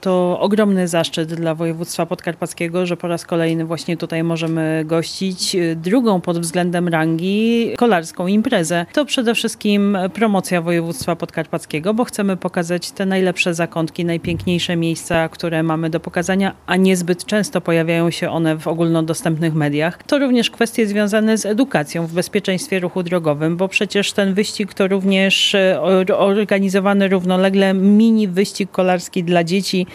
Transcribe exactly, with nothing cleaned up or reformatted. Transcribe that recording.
To ogromny zaszczyt dla województwa podkarpackiego, że po raz kolejny właśnie tutaj możemy gościć drugą pod względem rangi kolarską imprezę. To przede wszystkim promocja województwa podkarpackiego, bo chcemy pokazać te najlepsze zakątki, najpiękniejsze miejsca, które mamy do pokazania, a niezbyt często pojawiają się one w ogólnodostępnych mediach. To również kwestie związane z edukacją w bezpieczeństwie ruchu drogowym, bo przecież ten wyścig to również organizowany równolegle mini wyścig kolarski dla dzieci,